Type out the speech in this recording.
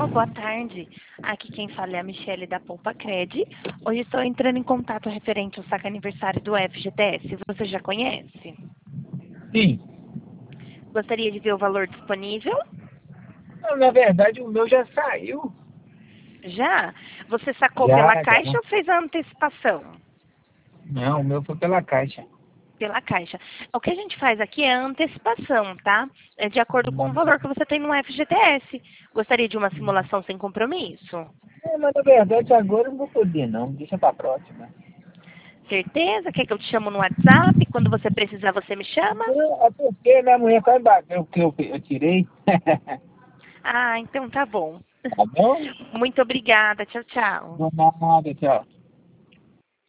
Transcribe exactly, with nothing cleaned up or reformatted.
Alô, boa tarde. Aqui quem fala é a Michele da Poupa Cred. Hoje estou entrando em contato referente ao saque aniversário do F G T S. Você já conhece? Sim. Gostaria de ver o valor disponível? Não, na verdade, o meu já saiu. Já? Você sacou pela Já, Caixa já. ou fez a antecipação? Não, o meu foi pela Caixa. Pela Caixa. O que a gente faz aqui é a antecipação, tá? É de acordo com o valor que você tem no F G T S. Gostaria de uma simulação sem compromisso? É, mas na verdade agora eu não vou poder não, deixa pra próxima. Certeza? Quer que eu te chamo no WhatsApp? Quando você precisar, você me chama? Não, é porque minha mulher vai bater o que eu, eu tirei. Ah, então tá bom. Tá bom? Muito obrigada. Tchau, tchau. Não, nada, tchau.